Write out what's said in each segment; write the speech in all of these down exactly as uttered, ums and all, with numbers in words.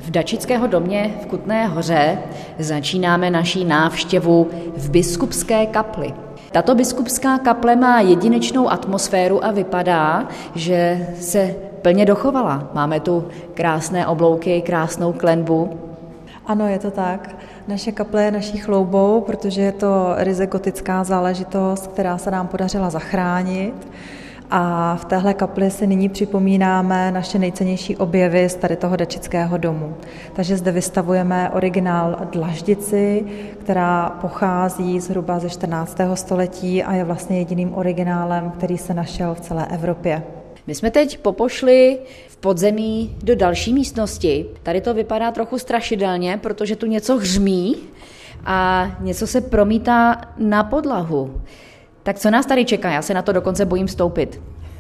V Dačického domě v Kutné Hoře začínáme naší návštěvu v biskupské kapli. Tato biskupská kaple má jedinečnou atmosféru a vypadá, že se plně dochovala. Máme tu krásné oblouky, krásnou klenbu. Ano, je to tak. Naše kaple je naší chloubou, protože je to ryze gotická záležitost, která se nám podařila zachránit. A v téhle kapli si nyní připomínáme naše nejcennější objevy z tady toho Dačického domu. Takže zde vystavujeme originál dlaždici, která pochází zhruba ze čtrnáctého století a je vlastně jediným originálem, který se našel v celé Evropě. My jsme teď popošli v podzemí do další místnosti. Tady to vypadá trochu strašidelně, protože tu něco hřmí a něco se promítá na podlahu. Tak co nás tady čeká? Já se na to dokonce bojím vstoupit.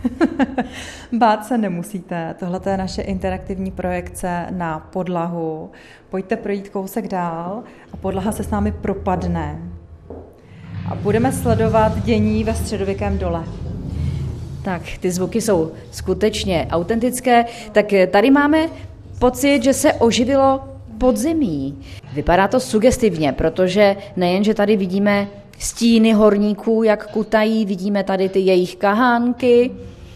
Bát se nemusíte. Tohle je naše interaktivní projekce na podlahu. Pojďte projít kousek dál a podlaha se s námi propadne. A budeme sledovat dění ve středověkém dole. Tak, ty zvuky jsou skutečně autentické. Tak tady máme pocit, že se oživilo podzemí. Vypadá to sugestivně, protože nejen, že tady vidíme stíny horníků, jak kutají, vidíme tady ty jejich kahánky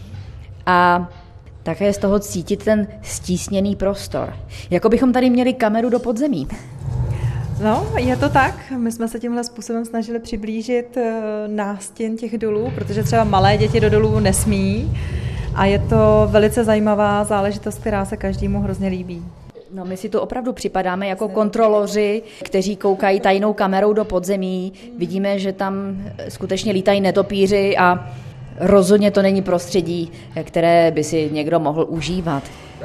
a také z toho cítit ten stísněný prostor. Jako bychom tady měli kameru do podzemí. No, je to tak. My jsme se tímhle způsobem snažili přiblížit nástěn těch dolů, protože třeba malé děti do dolů nesmí a je to velice zajímavá záležitost, která se každému hrozně líbí. No, my si tu opravdu připadáme jako kontroloři, kteří koukají tajnou kamerou do podzemí. Vidíme, že tam skutečně lítají netopíři a rozhodně to není prostředí, které by si někdo mohl užívat.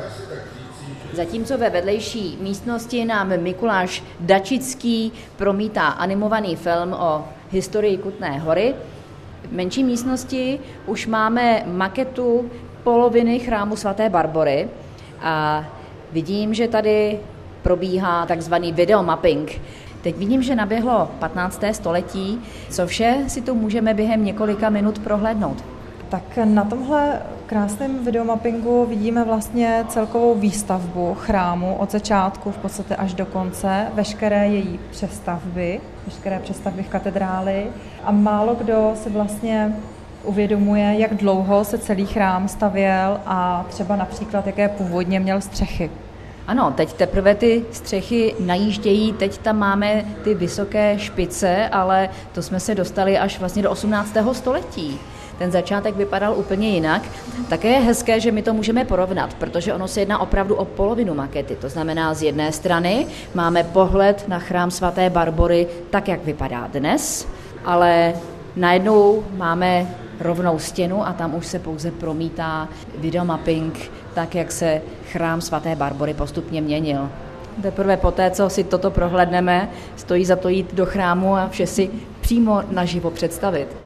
Zatímco ve vedlejší místnosti nám Mikuláš Dačický promítá animovaný film o historii Kutné Hory, v menší místnosti už máme maketu poloviny chrámu svaté Barbory a vidím, že tady probíhá takzvaný videomapping. Teď vidím, že naběhlo patnácté století. Co vše si tu můžeme během několika minut prohlédnout? Tak na tomhle krásném videomappingu vidíme vlastně celkovou výstavbu chrámu od začátku v podstatě až do konce, veškeré její přestavby, veškeré přestavby v katedráli a málo kdo si vlastně uvědomuje, jak dlouho se celý chrám stavěl a třeba například, jaké původně měl střechy. Ano, teď teprve ty střechy najíždějí, teď tam máme ty vysoké špice, ale to jsme se dostali až vlastně do osmnáctého století. Ten začátek vypadal úplně jinak. Také je hezké, že my to můžeme porovnat, protože ono se jedná opravdu o polovinu makety. To znamená, z jedné strany máme pohled na chrám svaté Barbory tak, jak vypadá dnes, ale najednou máme rovnou stěnu a tam už se pouze promítá videomapping, tak jak se chrám svaté Barbory postupně měnil. Teprve poté, co si toto prohlédneme, stojí za to jít do chrámu a vše si přímo naživo představit.